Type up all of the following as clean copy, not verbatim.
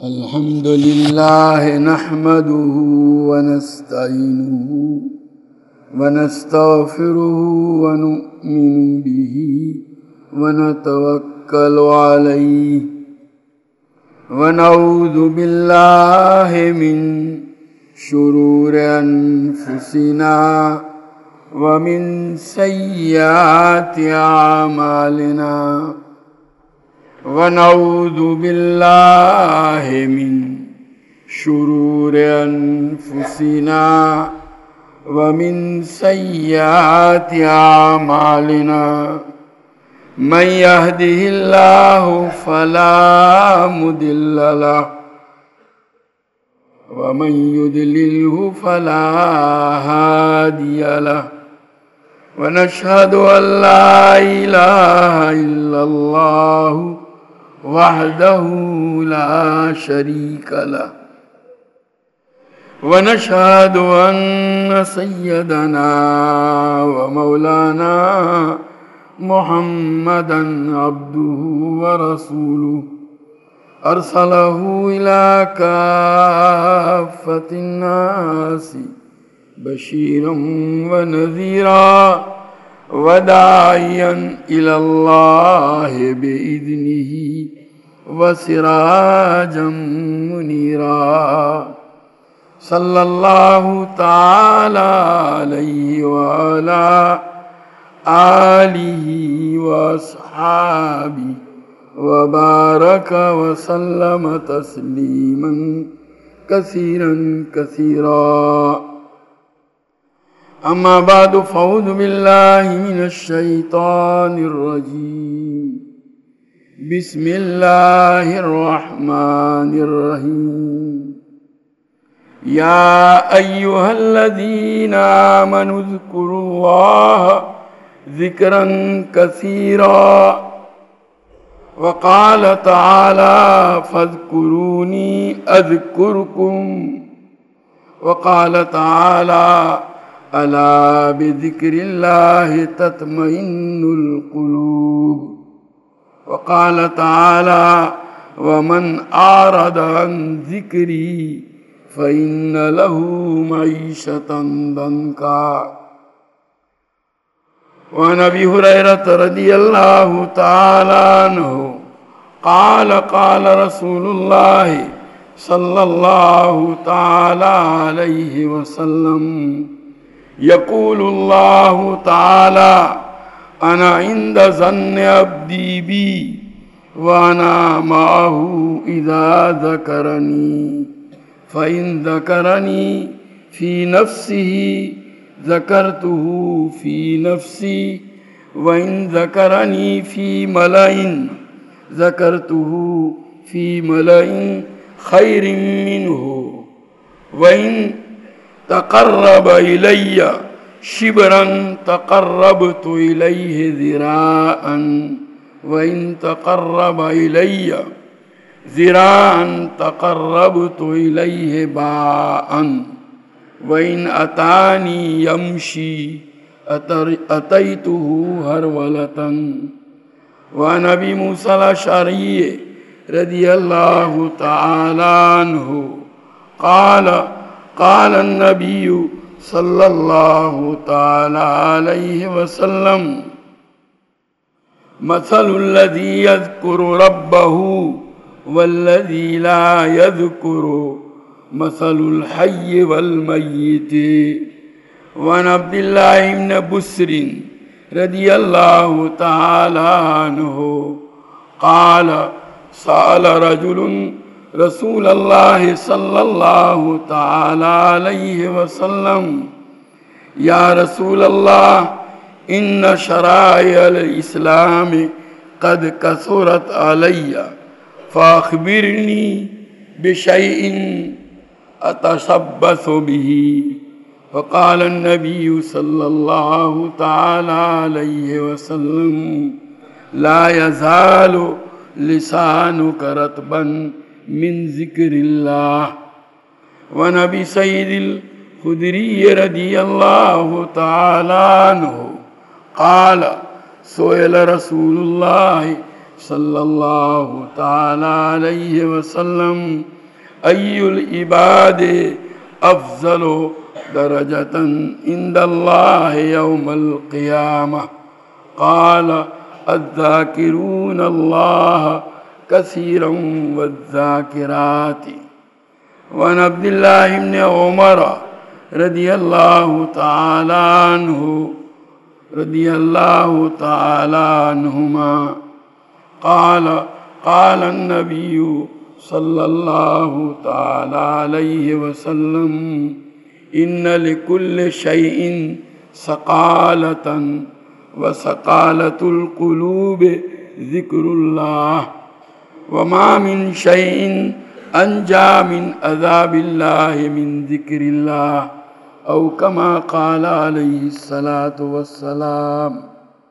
الحمد لله نحمده ونستعينه ونستغفره ونؤمن به ونتوكل عليه ونعوذ بالله من شرور أنفسنا ومن سيئات أعمالنا ونعوذ بالله من شرور أنفسنا ومن سيئات أعمالنا من يهده الله فلا مضل له ومن يضلله فلا هادي له ونشهد أن لا إله إلا الله وحده لا شريك له ونشهد أن سيدنا ومولانا محمدا عبده ورسوله أرسله إلى كافة الناس بشيرا ونذيرا وداعيا إلى الله بإذنه وسراجا منيرا صلى الله تعالى عليه وعلى آله وأصحابه وبارك وسلم تسليما كثيرا كثيرا أما بعد فأعوذ بالله من الشيطان الرجيم بسم الله الرحمن الرحيم يا أيها الذين آمنوا اذكروا الله ذكرا كثيرا وقال تعالى فاذكروني أذكركم وقال تعالى ألا بذكر الله تطمئن القلوب وقال تعالى ومن أعرض عن ذكري فإن له معيشة ضنكا وعن أبي هريرة رضي الله تعالى عنه قال قال رسول الله صلى الله تعالى عليه وسلم يقول الله تعالى أنا عند ظن عبدي بي وأنا معه إذا ذكرني فإن ذكرني في نفسه ذكرته في نفسي وإن ذكرني في ملأ ذكرته في ملأ خير منه وإن تقرب إلي شبرا تقربت إليه ذراعا وإن تقرب إلي ذراعا تقربت إليه باعا وإن أتاني يمشي أتيته هرولة وعن أبي موسى الأشعري رضي الله تعالى عنه قال قال النبي صلى الله تعالى عليه وسلم مثل الذي يذكر ربه والذي لا يذكر مثل الحي والميت وعن عبد الله بن بسر رضي الله تعالى عنه قال سأل رجل رسول الله صلى الله تعالى عليه وسلم يا رسول الله إن شرائع الإسلام قد كثرت علي فأخبرني بشيء أتشبث به فقال النبي صلى الله تعالى عليه وسلم لا يزال لسانك رطبا من ذكر الله ونبي سيد الخدري رضي الله تعالى عنه قال سئل رسول الله صلى الله تعالى عليه وسلم ایل عباد افضل درجة عند اللہ یوم القیامہ قال الذاکرون اللہ کثیرا والذاکرات. وعن عبد اللہ بن عمر رضی اللہ تعالی عنہما قال قال النبی صلی اللہ تعالی علیہ وسلم ان لکل شیء سقالۃ وسقالۃ القلوب ذکر اللہ وما من شیء انجا من عذاب اللہ من ذکر اللہ او کما قال علیہ الصلاۃ والسلام.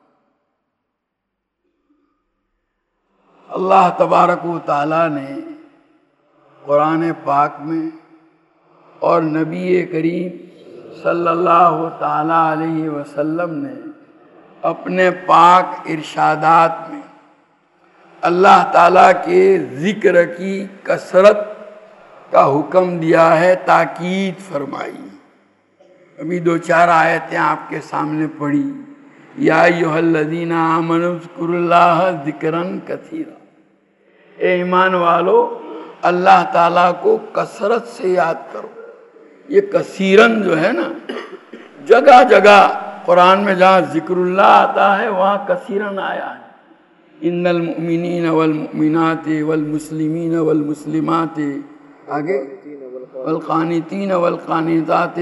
اللہ تبارک و تعالیٰ نے قرآن پاک میں اور نبی کریم صلی اللہ تعالیٰ علیہ وسلم نے اپنے پاک ارشادات میں اللہ تعالیٰ کے ذکر کی کثرت کا حکم دیا ہے، تاکید فرمائی. ابھی 2-4 آیتیں آپ کے سامنے پڑھی. یا ایھا الذین آمنوا اذکروا اللہ ذکرا کثیرا، اے ایمان والو اللہ تعالیٰ کو کثرت سے یاد کرو. یہ کثیرن جو ہے نا، جگہ جگہ قرآن میں جہاں ذکر اللہ آتا ہے وہاں کثیرن آیا ہے. ان المؤمنین والمؤمنات والمسلمین والمسلمات، آگے والقانتین والقانتات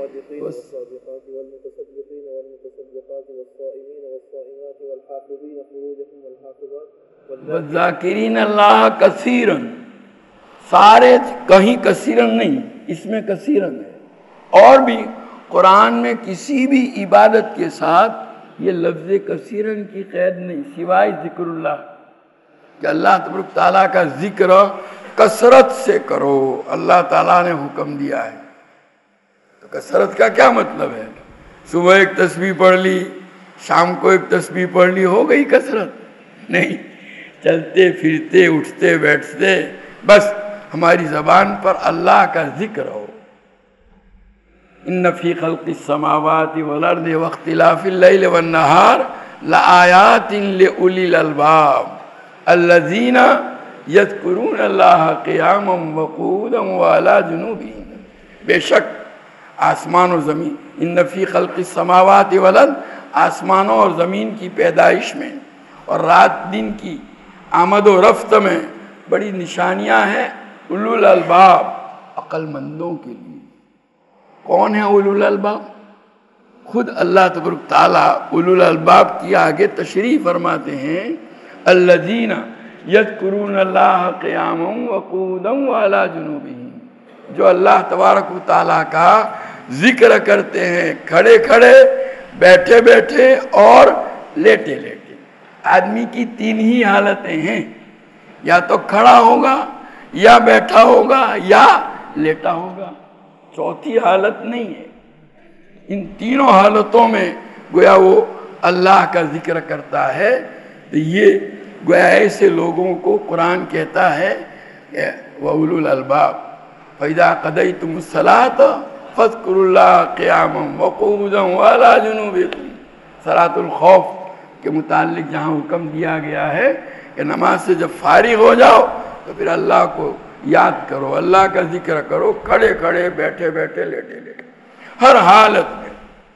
والذاکرین اللہ کثیرن. سارے کہیں کثیرن نہیں، اس میں کثیرن ہے. اور بھی قرآن میں کسی بھی عبادت کے ساتھ یہ لفظ کثیرن کی قید نہیں، سوائے ذکر اللہ، کہ اللہ تبارک تعالیٰ کا ذکر کثرت سے کرو. اللہ تعالیٰ نے حکم دیا ہے. تو کثرت کا کیا مطلب ہے؟ صبح ایک تسبیح پڑھ لی، شام کو ایک تسبیح پڑھ لی، ہو گئی کثرت؟ نہیں. چلتے پھرتے اٹھتے بیٹھتے بس ہماری زبان پر اللہ کا ذکر ہو. ان فی خلق السماوات والارض واختلاف اللیل والنہار لآیات لأولی الالباب الذین یذکرون اللہ قیاما وقعودا وعلی جنوبہم. بے شک آسمان اور زمین، ان فی خلق السماوات والارض، آسمانوں اور زمین کی پیدائش میں اور رات دن کی آمد و رفت میں بڑی نشانیاں ہیں اولو الالباب، عقل مندوں کے لیے. کون ہے اولو الالباب؟ خود اللہ تبارک تعالیٰ اولو الالباب کی آگے تشریح فرماتے ہیں الذین یذکرون اللہ قیاما وقعودا وعلی جنوبہم، جو اللہ تبارک و تعالیٰ کا ذکر کرتے ہیں کھڑے کھڑے، بیٹھے بیٹھے اور لیٹے لیٹے. آدمی کی 3 ہی حالتیں ہیں، یا تو کھڑا ہوگا یا بیٹھا ہوگا یا لیٹا ہوگا، چوتھی حالت نہیں ہے. ان تینوں حالتوں میں گویا وہ اللہ کا ذکر کرتا ہے. تو یہ گویا ایسے لوگوں کو قرآن کہتا ہے کہ وَأُولُو الْأَلْبَابِ فَإِذَا قَضَيْتُمُ الصَّلَاةَ فَاذْكُرُوا اللَّهَ قِيَامًا وَقُعُودًا وَعَلَىٰ جُنُوبِكُمْ. صلاۃ الخوف کے متعلق جہاں حکم دیا گیا ہے کہ نماز سے جب فارغ ہو جاؤ تو پھر اللہ کو یاد کرو، اللہ کا ذکر کرو، کھڑے کھڑے بیٹھے بیٹھے لیٹے لیٹے، ہر حالت میں.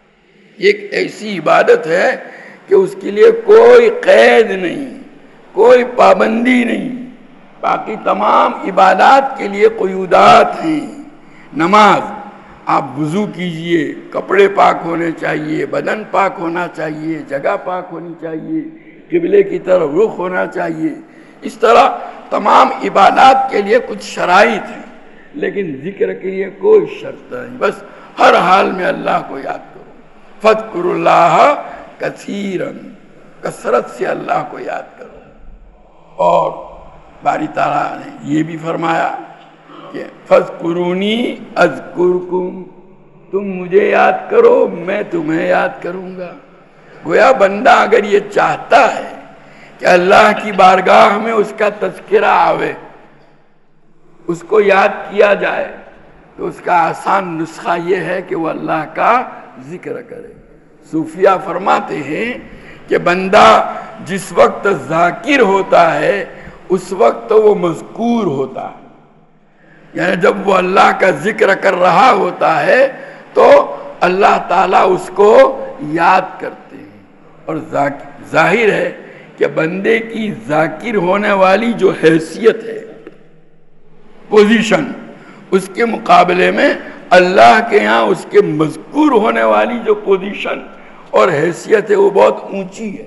ایک ایسی عبادت ہے کہ اس کے لیے کوئی قید نہیں، کوئی پابندی نہیں. باقی تمام عبادات کے لیے قیودات ہیں. نماز آپ وضو کیجئے، کپڑے پاک ہونے چاہیے، بدن پاک ہونا چاہیے، جگہ پاک ہونی چاہیے، قبلے کی طرف رخ ہونا چاہیے. اس طرح تمام عبادات کے لیے کچھ شرائط ہیں، لیکن ذکر کے لیے کوئی شرط نہیں. بس ہر حال میں اللہ کو یاد کرو. فَاذْكُرُوا اللَّهَ كَثِيرًا، کثرت سے اللہ کو یاد کرو. اور باری تعالیٰ نے یہ بھی فرمایا کہ فَاذْكُرُونِي أَذْكُرْكُمْ، تم مجھے یاد کرو میں تمہیں یاد کروں گا. گویا بندہ اگر یہ چاہتا ہے کہ اللہ کی بارگاہ میں اس کا تذکرہ آوے، اس کو یاد کیا جائے تو اس کا آسان نسخہ یہ ہے کہ وہ اللہ کا ذکر کرے۔ صوفیہ فرماتے ہیں کہ بندہ جس وقت ذاکر ہوتا ہے اس وقت وہ مذکور ہوتا ہے، یعنی جب وہ اللہ کا ذکر کر رہا ہوتا ہے تو اللہ تعالیٰ اس کو یاد کرتے ہیں۔ اور ظاہر ہے کہ بندے کی ذاکر ہونے والی جو حیثیت ہے، پوزیشن، اس کے مقابلے میں اللہ کے ہاں اس کے مذکور ہونے والی جو پوزیشن اور حیثیت ہے وہ بہت اونچی ہے۔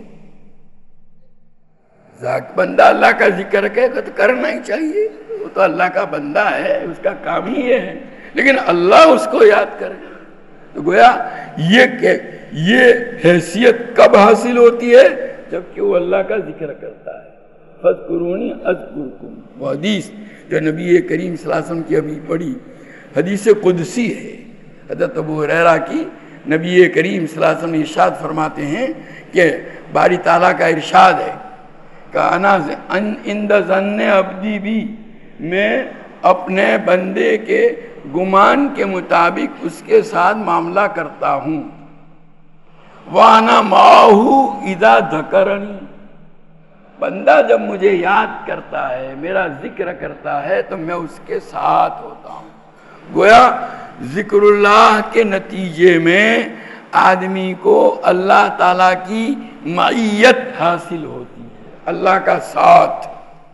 بندہ اللہ کا ذکر تو کرنا ہی چاہیے، وہ تو اللہ کا بندہ ہے، اس کا کام ہی یہ ہے، لیکن اللہ اس کو یاد کرے تو گویا یہ حیثیت کب حاصل ہوتی ہے؟ جبکہ وہ اللہ کا ذکر کرتا ہے۔ فَاذْكُرُونِي أَذْكُرْكُمْ، وہ حدیث جو نبی کریم صلی اللہ علیہ وسلم کی ابھی پڑھی حدیث قدسی ہے، حضرت ابو ہریرہ کی، نبی کریم صلی اللہ علیہ وسلم ارشاد فرماتے ہیں کہ باری تعالیٰ کا ارشاد ہے کہ انا عند ظن عبدی بھی، میں اپنے بندے کے گمان کے مطابق اس کے ساتھ معاملہ کرتا ہوں۔ وَأَنَا مَعَهُ إِذَا ذَكَرَنِي، بندہ جب مجھے یاد کرتا ہے، میرا ذکر کرتا ہے تو میں اس کے ساتھ ہوتا ہوں۔ گویا ذکر اللہ کے نتیجے میں آدمی کو اللہ تعالیٰ کی معیت حاصل ہوتی ہے، اللہ کا ساتھ۔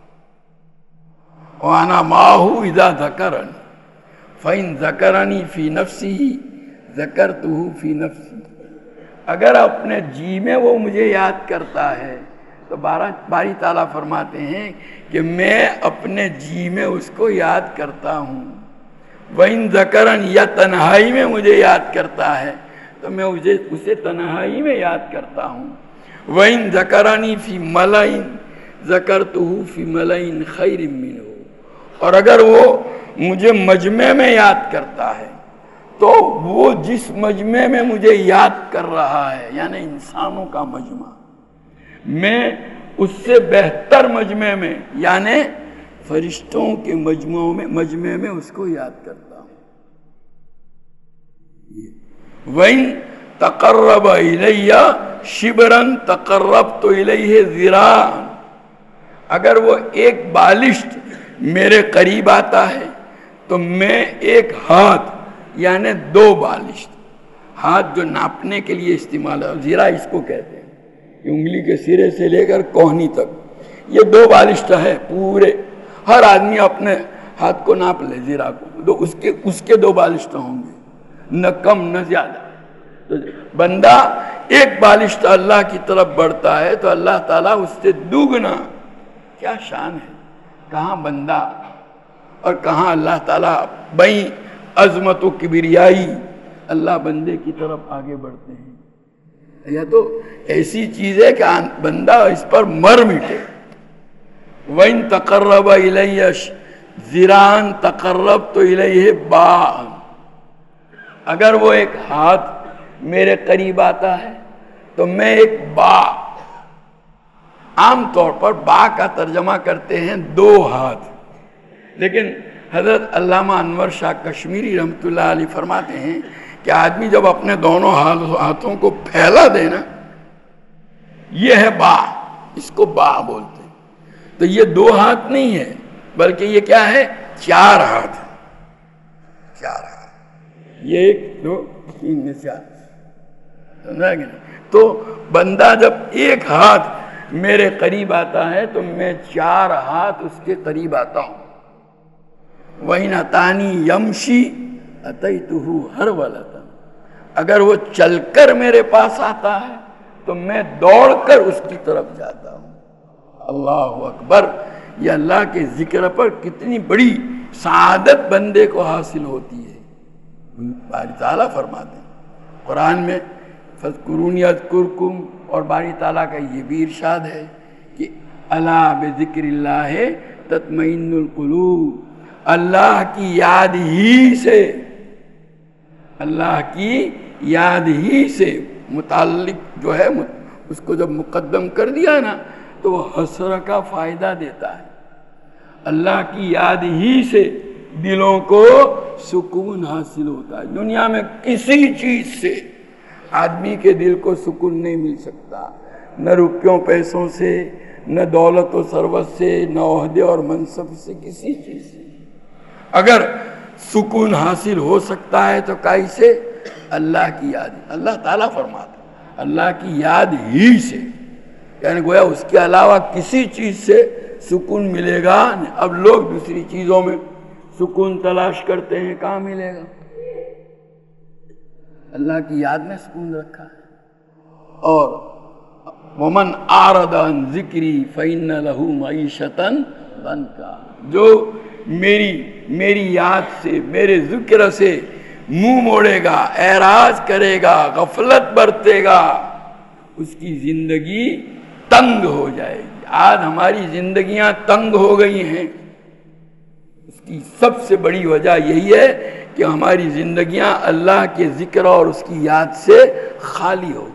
وَأَنَا مَعَهُ إِذَا ذَكَرَنِي فَإِن ذَكَرَنِي فِي نَفْسِهِ ذَكَرْتُهُ فِي نَفْسِي، اگر اپنے جی میں وہ مجھے یاد کرتا ہے تو باری تعالیٰ فرماتے ہیں کہ میں اپنے جی میں اس کو یاد کرتا ہوں۔ وَإِن ذَكَرَنِي، یا تنہائی میں مجھے یاد کرتا ہے تو میں اسے تنہائی میں یاد کرتا ہوں۔ وَإِن ذَكَرَنِي فِي مَلَئٍ ذَكَرْتُهُ فِي مَلَئٍ خَيْرٍ مِّنْهُ، اور اگر وہ مجھے مجمع میں یاد کرتا ہے تو وہ جس مجمع میں مجھے یاد کر رہا ہے، یعنی انسانوں کا مجمع، میں اس سے بہتر مجمع میں یعنی فرشتوں کے مجمع میں اس کو یاد کرتا ہوں۔ وَإِن تَقَرَّبَ إِلَيَّ شِبْرًا تَقَرَّبْتُ إِلَيْهِ ذِرَاعًا، اگر وہ ایک بالشت میرے قریب آتا ہے تو میں ایک ہاتھ یعنی 2 بالشت، ہاتھ جو ناپنے کے لیے استعمال ہے، زیرہ اس کو کہتے ہیں، کہ انگلی کے سرے سے لے کر کوہنی تک یہ 2 بالشت ہے پورے، ہر آدمی اپنے ہاتھ کو ناپ لے، زیرہ کو، تو اس کے 2 بالشت ہوں گے، نہ کم نہ زیادہ۔ تو بندہ ایک بالشت اللہ کی طرف بڑھتا ہے تو اللہ تعالیٰ اس سے دوگنا، کیا شان ہے، کہاں بندہ اور کہاں اللہ تعالیٰ بیں عظمت و کبریائی اللہ بندے کی طرف آگے بڑھتے ہیں۔ یہ تو ایسی چیز ہے کہ بندہ اس پر مر مٹے۔ وَإِن تَقَرَّبَ إِلَيَّ ذِرَاعًا تَقَرَّبْتُ إِلَيْهِ بَاعًا، اگر وہ ایک ہاتھ میرے قریب آتا ہے تو میں ایک باع، عام طور پر باع کا ترجمہ کرتے ہیں 2 ہاتھ، لیکن حضرت علامہ انور شاہ کشمیری رحمۃ اللہ علیہ فرماتے ہیں کہ آدمی جب اپنے دونوں ہاتھوں کو پھیلا دے نا، یہ ہے باع، اس کو باع بولتے ہیں۔ تو یہ 2 ہاتھ نہیں ہے بلکہ یہ کیا ہے، 4 ہاتھ، 4 ہاتھ، یہ 1 2 3 4، سمجھا کہ نہیں؟ تو بندہ جب ایک ہاتھ میرے قریب آتا ہے تو میں 4 ہاتھ اس کے قریب آتا ہوں۔ وَإِنْ أَتَانِي يَمْشِي أَتَيْتُهُ هَرْوَلَةً، اگر وہ چل کر میرے پاس آتا ہے تو میں دوڑ کر اس کی طرف جاتا ہوں۔ اللہ اکبر، یہ اللہ کے ذکر پر کتنی بڑی سعادت بندے کو حاصل ہوتی ہے۔ باری تعالیٰ فرماتے ہیں قرآن میں فَاذْكُرُونِي أَذْكُرْكُمْ، اور باری تعالیٰ کا یہ بھی ارشاد ہے کہ الا بذکر اللہ تطمئن القلوب، اللہ کی یاد ہی سے، اللہ کی یاد ہی سے متعلق جو ہے اس کو جب مقدم کر دیا نا تو وہ حسر کا فائدہ دیتا ہے۔ اللہ کی یاد ہی سے دلوں کو سکون حاصل ہوتا ہے۔ دنیا میں کسی چیز سے آدمی کے دل کو سکون نہیں مل سکتا، نہ روپیوں پیسوں سے، نہ دولت و ثروت سے، نہ عہدے اور منصب سے، کسی چیز سے۔ اگر سکون حاصل ہو سکتا ہے تو کیسے؟ اللہ کی یاد، اللہ تعالیٰ فرماتا ہے اللہ کی یاد ہی سے، یعنی گویا اس کے علاوہ کسی چیز سے سکون ملے گا نہیں۔ اب لوگ دوسری چیزوں میں سکون تلاش کرتے ہیں، کہاں ملے گا؟ اللہ کی یاد میں سکون رکھا ہے۔ اور وَمَنْ أَعْرَضَ عَنْ ذِكْرِي فَإِنَّ لَهُ مَعِيشَةً ضَنْكًا، جو میری یاد سے، میرے ذکر سے منہ موڑے گا، اعراض کرے گا، غفلت برتے گا، اس کی زندگی تنگ ہو جائے گی۔ آج ہماری زندگیاں تنگ ہو گئی ہیں، اس کی سب سے بڑی وجہ یہی ہے کہ ہماری زندگیاں اللہ کے ذکر اور اس کی یاد سے خالی ہو گئی۔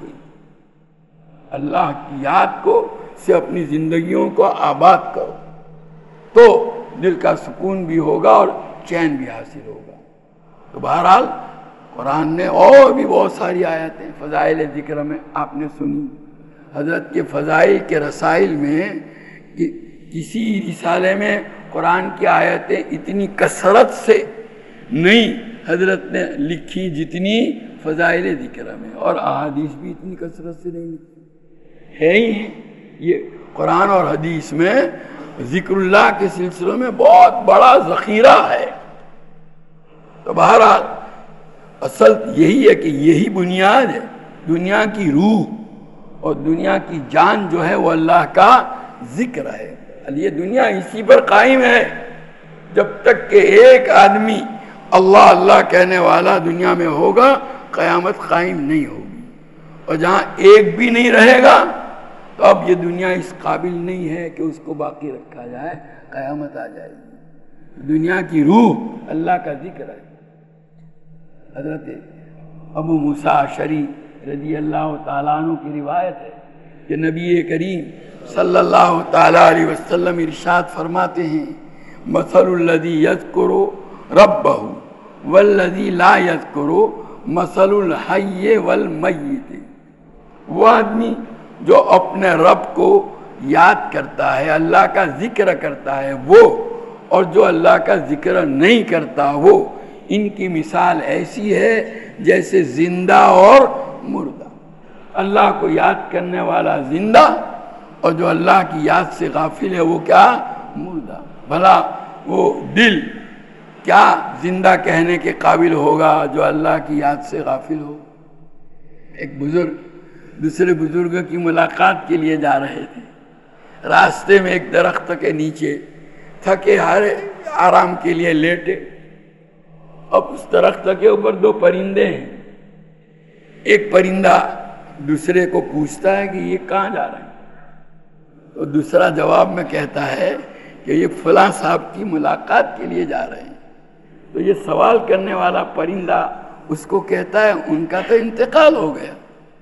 اللہ کی یاد کو سے اپنی زندگیوں کو آباد کرو تو دل کا سکون بھی ہوگا اور چین بھی حاصل ہوگا۔ تو بہرحال قرآن نے اور بھی بہت ساری آیتیں فضائل ذکر میں آپ نے سنی۔ حضرت کے فضائل کے رسائل میں کسی رسالے میں قرآن کی آیتیں اتنی کثرت سے نہیں حضرت نے لکھی جتنی فضائل ذکر میں، اور احادیث بھی اتنی کثرت سے نہیں لکھی ہے ہی ہے۔ یہ قرآن اور حدیث میں ذکر اللہ کے سلسلوں میں بہت بڑا ذخیرہ ہے۔ تو بہرحال اصل یہی ہے کہ یہی بنیاد ہے، دنیا کی روح اور دنیا کی جان جو ہے وہ اللہ کا ذکر ہے۔ یہ دنیا اسی پر قائم ہے، جب تک کہ ایک آدمی اللہ اللہ کہنے والا دنیا میں ہوگا قیامت قائم نہیں ہوگی، اور جہاں ایک بھی نہیں رہے گا تو اب یہ دنیا اس قابل نہیں ہے کہ اس کو باقی رکھا جائے، قیامت آ جائے گی۔ دنیا کی روح اللہ کا ذکر ہے۔ حضرت ابو موسیٰ اشعری رضی اللہ تعالیٰ عنہ کی روایت ہے کہ نبی کریم صلی اللہ تعالیٰ علیہ وسلم ارشاد فرماتے ہیں، مثل الذی یذکر ربہ والذی لا یذکر مثل الحی والمیت۔ وہ آدمی جو اپنے رب کو یاد کرتا ہے، اللہ کا ذکر کرتا ہے، وہ اور جو اللہ کا ذکر نہیں کرتا وہ، ان کی مثال ایسی ہے جیسے زندہ اور مردہ۔ اللہ کو یاد کرنے والا زندہ، اور جو اللہ کی یاد سے غافل ہے وہ کیا؟ مردہ۔ بھلا وہ دل کیا زندہ کہنے کے قابل ہوگا جو اللہ کی یاد سے غافل ہو؟ ایک بزرگ دوسرے بزرگوں کی ملاقات کے لیے جا رہے تھے، راستے میں ایک درخت کے نیچے تھکے ہارے آرام کے لیے لیٹے۔ اب اس درخت کے اوپر دو پرندے ہیں، ایک پرندہ دوسرے کو پوچھتا ہے کہ یہ کہاں جا رہے ہیں؟ تو دوسرا جواب میں کہتا ہے کہ یہ فلاں صاحب کی ملاقات کے لیے جا رہے ہیں۔ تو یہ سوال کرنے والا پرندہ اس کو کہتا ہے ان کا تو انتقال ہو گیا۔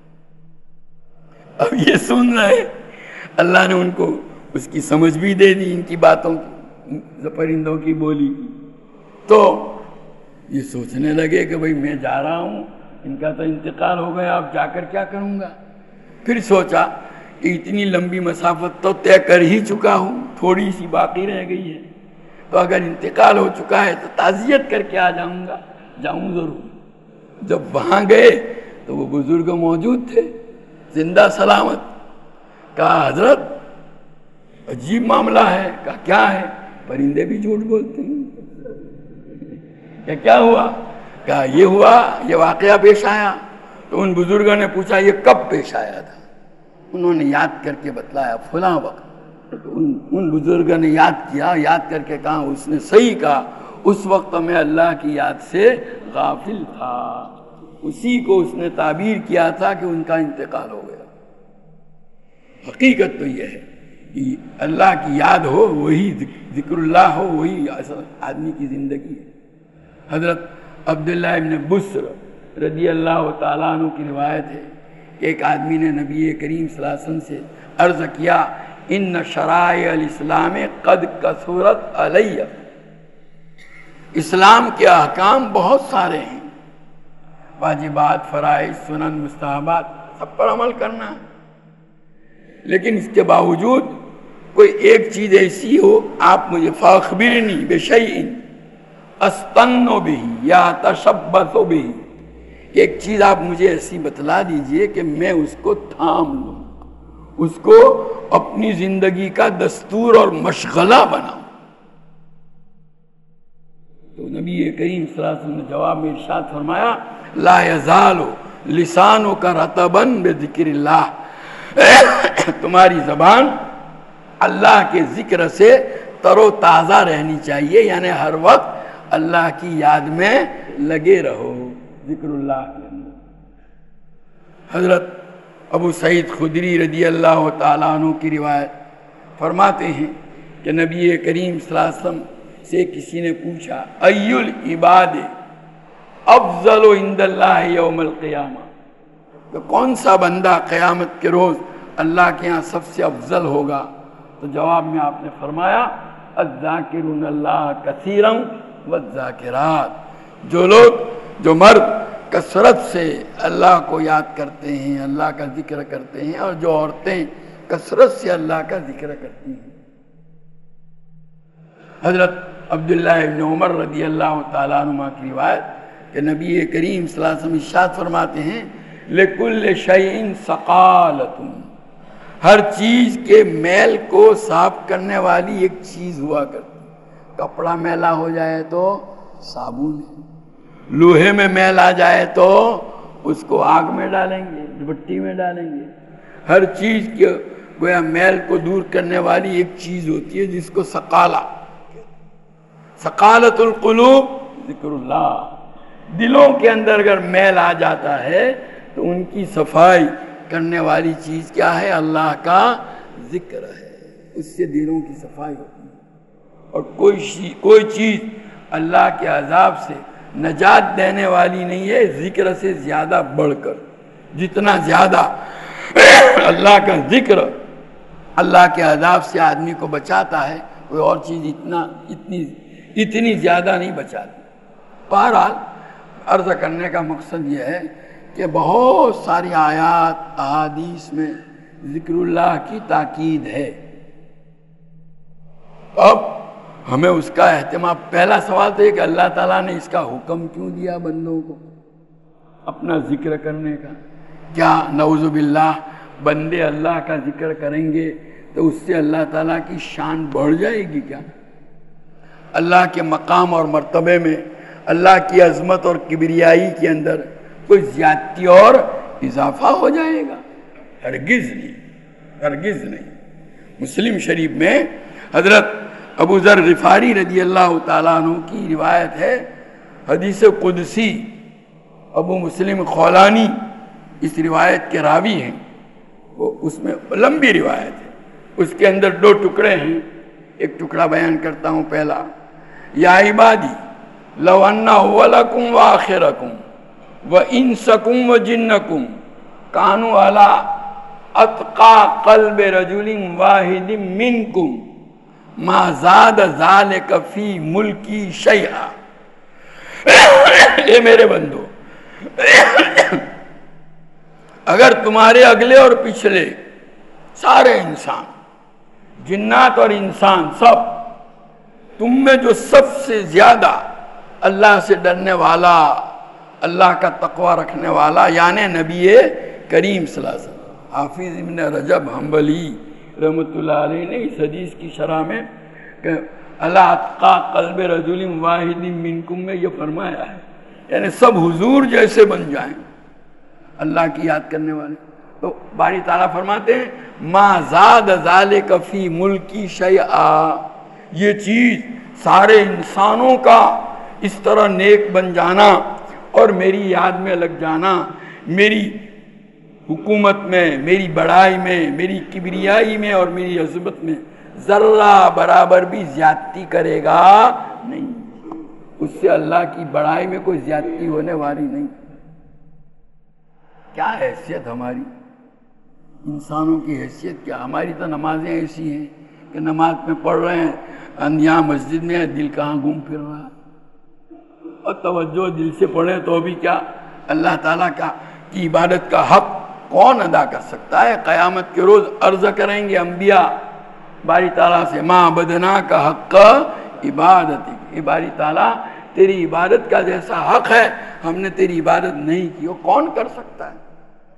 اب یہ سن رہے، اللہ نے ان کو اس کی سمجھ بھی دے دی، ان کی باتوں کی، پرندوں کی بولی کی۔ تو یہ سوچنے لگے کہ بھئی میں جا رہا ہوں، ان کا تو انتقال ہو گیا، اب جا کر کیا کروں گا؟ پھر سوچا کہ اتنی لمبی مسافت تو طے کر ہی چکا ہوں، تھوڑی سی باقی رہ گئی ہے، تو اگر انتقال ہو چکا ہے تو تعزیت کر کے آ جاؤں گا، جاؤں ضرور۔ جب وہاں گئے تو وہ بزرگ موجود تھے، زندہ سلامت۔ کہا حضرت عجیب معاملہ ہے۔ کہا کیا ہے؟ پرندے بھی جھوٹ بولتے ہیں۔ کہ کیا ہوا؟ کہا یہ ہوا، یہ واقعہ پیش آیا۔ تو ان بزرگوں نے پوچھا یہ کب پیش آیا تھا؟ انہوں نے یاد کر کے بتلایا فلاں وقت۔ ان بزرگوں نے یاد کیا، یاد کر کے کہا اس نے صحیح کہا، اس وقت میں اللہ کی یاد سے غافل تھا، اسی کو اس نے تعبیر کیا تھا کہ ان کا انتقال ہو گیا۔ حقیقت تو یہ ہے کہ اللہ کی یاد ہو، وہی ذکر اللہ ہو، وہی اصل آدمی کی زندگی ہے۔ حضرت عبداللہ ابن بسر رضی اللہ تعالیٰ عنہ کی روایت ہے کہ ایک آدمی نے نبی کریم صلی اللہ علیہ وسلم سے عرض کیا ان شرائع الاسلام قد کثرت علیہ، اسلام کے احکام بہت سارے ہیں، واجبات، فرائض، سنن، مستحبات، سب پر عمل کرنا ہے، لیکن اس کے باوجود کوئی ایک چیز ایسی ہو، آپ مجھے فاخبرنی بشیء استن بہ یا تشبث بہ، ایک چیز آپ مجھے ایسی بتلا دیجئے کہ میں اس کو تھام لوں، اس کو اپنی زندگی کا دستور اور مشغلہ بناؤں۔ تو نبی کریم صلی اللہ علیہ وسلم نے جواب میں ارشاد فرمایا لا یزال لسانک رطبا بذکر اللہ، تمہاری زبان اللہ کے ذکر سے تر و تازہ رہنی چاہیے، یعنی ہر وقت اللہ کی یاد میں لگے رہو، ذکر اللہ کے اندر۔ حضرت ابو سعید خدری رضی اللہ تعالیٰ عنہ کی روایت فرماتے ہیں کہ نبی کریم صلی اللہ علیہ وسلم سے کسی نے پوچھا ای العباد افضل عند اللہ یوم القیامہ، تو کون سا بندہ قیامت کے روز اللہ کے ہاں سب سے افضل ہوگا؟ تو جواب میں آپ نے فرمایا الذاکرون اللہ کثیرا والذاکرات، جو مرد کثرت سے اللہ کو یاد کرتے ہیں، اللہ کا ذکر کرتے ہیں، اور جو عورتیں کثرت سے اللہ کا ذکر کرتی ہیں۔ حضرت عبداللہ ابن عمر رضی اللہ تعالیٰ عنہ کی روایت کہ نبی کریم صلی اللہ علیہ وسلم ارشاد فرماتے ہیں لِكُلِّ شَيْءٍ ثَقَالَةٌ، ہر چیز کے میل کو صاف کرنے والی ایک چیز ہوا کرتی، کپڑا میلا ہو جائے تو صابن ہے، لوہے میں میل آ جائے تو اس کو آگ میں ڈالیں گے، بھٹی میں ڈالیں گے، ہر چیز کے گویا میل کو دور کرنے والی ایک چیز ہوتی ہے جس کو ثقالۃ القلوب ذکر اللہ، دلوں کے اندر اگر میل آ جاتا ہے تو ان کی صفائی کرنے والی چیز کیا ہے؟ اللہ کا ذکر ہے، اس سے دلوں کی صفائی ہوتی ہے۔ اور کوئی چیز اللہ کے عذاب سے نجات دینے والی نہیں ہے ذکر سے زیادہ بڑھ کر، جتنا زیادہ اللہ کا ذکر اللہ کے عذاب سے آدمی کو بچاتا ہے، کوئی اور چیز اتنی زیادہ نہیں بچاتی۔ بہرحال عرض کرنے کا مقصد یہ ہے کہ بہت ساری آیات احادیث میں ذکر اللہ کی تاکید ہے۔ اب ہمیں اس کا اہتمام، پہلا سوال تو یہ کہ اللہ تعالیٰ نے اس کا حکم کیوں دیا بندوں کو اپنا ذکر کرنے کا؟ کیا نعوذ باللہ بندے اللہ کا ذکر کریں گے تو اس سے اللہ تعالیٰ کی شان بڑھ جائے گی کیا؟ اللہ کے مقام اور مرتبے میں، اللہ کی عظمت اور کبریائی کے اندر کوئی زیادتی اور اضافہ ہو جائے گا؟ ہرگز نہیں، ہرگز نہیں۔ مسلم شریف میں حضرت ابو ذر غفاری رضی اللہ تعالیٰ عنہ کی روایت ہے، حدیث قدسی، ابو مسلم خولانی اس روایت کے راوی ہیں، وہ اس میں لمبی روایت ہے، اس کے اندر 2 ٹکڑے ہیں، ایک ٹکڑا بیان کرتا ہوں۔ پہلا، یا عبادی لو ان اولکم وآخرکم وانسکم وجنکم کانوا علی اتقى قلب رجل واحد منکم ما زاد ذلک فی ملکی شیئا، اے میرے بندو، اگر تمہارے اگلے اور پچھلے سارے انسان، جنات اور انسان سب، تم میں جو سب سے زیادہ اللہ سے ڈرنے والا، اللہ کا تقوی رکھنے والا، یعنی نبی کریم صلی اللہ علیہ وسلم، حافظ ابن رجب حنبلی رحمۃ اللہ علیہ نے اس حدیث کی شرح میں کہ اللہ اتقى قلب رجل واحد منکم میں یہ فرمایا ہے، یعنی سب حضور جیسے بن جائیں اللہ کی یاد کرنے والے، تو باری تعالیٰ فرماتے ہیں ما زاد ذالک فی ملکی شیئا، یہ چیز سارے انسانوں کا اس طرح نیک بن جانا اور میری یاد میں لگ جانا، میری حکومت میں، میری بڑائی میں، میری کبریائی میں اور میری عظمت میں ذرہ برابر بھی زیادتی کرے گا نہیں، اس سے اللہ کی بڑائی میں کوئی زیادتی ہونے والی نہیں۔ کیا حیثیت ہماری، انسانوں کی حیثیت کیا؟ ہماری تو نمازیں ایسی ہیں کہ نماز میں پڑھ رہے ہیں، اندھیاں مسجد میں ہے، دل کہاں گھوم پھر رہا ہے، اور توجہ دل سے پڑھیں تو بھی کیا اللہ تعالیٰ کی عبادت کا حق کون ادا کر سکتا ہے؟ قیامت کے روز عرض کریں گے انبیاء باری تعالیٰ سے، ماں بدنا کا حق عبادت، اے باری تعالیٰ تیری عبادت کا جیسا حق ہے ہم نے تیری عبادت نہیں کی، وہ کون کر سکتا ہے؟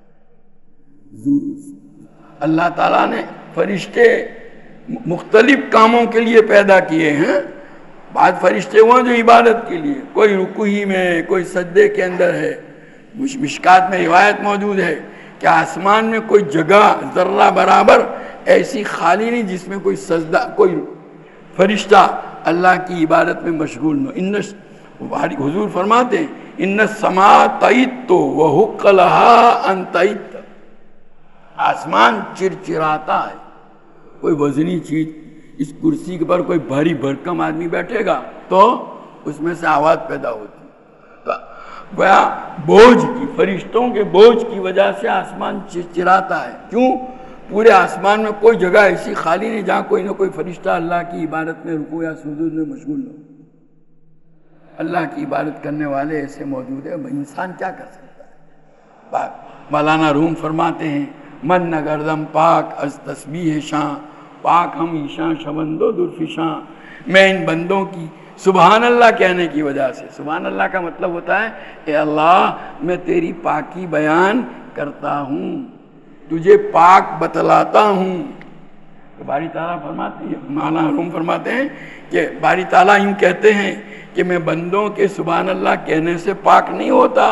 اللہ تعالیٰ نے فرشتے مختلف کاموں کے لیے پیدا کیے ہیں، بعض فرشتے وہ جو عبادت کے لیے، کوئی رکوعی میں، کوئی سجدے کے اندر ہے۔ مشکات میں روایت موجود ہے کہ آسمان میں کوئی جگہ ذرہ برابر ایسی خالی نہیں جس میں کوئی سجدہ، کوئی فرشتہ اللہ کی عبادت میں مشغول نہ۔ حضور فرماتے ہیں ان السماء تعیت وحق لها ان تعیت، آسمان چرچراتا ہے، کوئی وزنی چیز اس کرسی کے پر کوئی بھاری بھرکم آدمی بیٹھے گا تو اس میں سے آواز پیدا ہوتی ہے، تو گویا بوجھ کی، فرشتوں کے بوجھ کی وجہ سے آسمان چرچراتا ہے۔ کیوں؟ پورے آسمان میں کوئی جگہ ایسی خالی نہیں جہاں کوئی نہ کوئی فرشتہ اللہ کی عبادت میں رکوع یا سجود میں مشغول ہو۔ اللہ کی عبادت کرنے والے ایسے موجود ہیں، انسان کیا کر سکتا ہے؟ مولانا روم فرماتے ہیں من نگردم پاک از تسبیح شاں، پاک ہم ایشاں شبندو درفشاں، میں ان بندوں کی سبحان اللہ کہنے کی وجہ سے، سبحان اللہ کا مطلب ہوتا ہے اے اللہ میں تیری پاکی بیان کرتا ہوں، تجھے پاک بتلاتا ہوں۔ باری تعالیٰ فرماتے ہیں، مولانا روم فرماتے ہیں کہ باری تعالیٰ یوں کہتے ہیں کہ میں بندوں کے سبحان اللہ کہنے سے پاک نہیں ہوتا،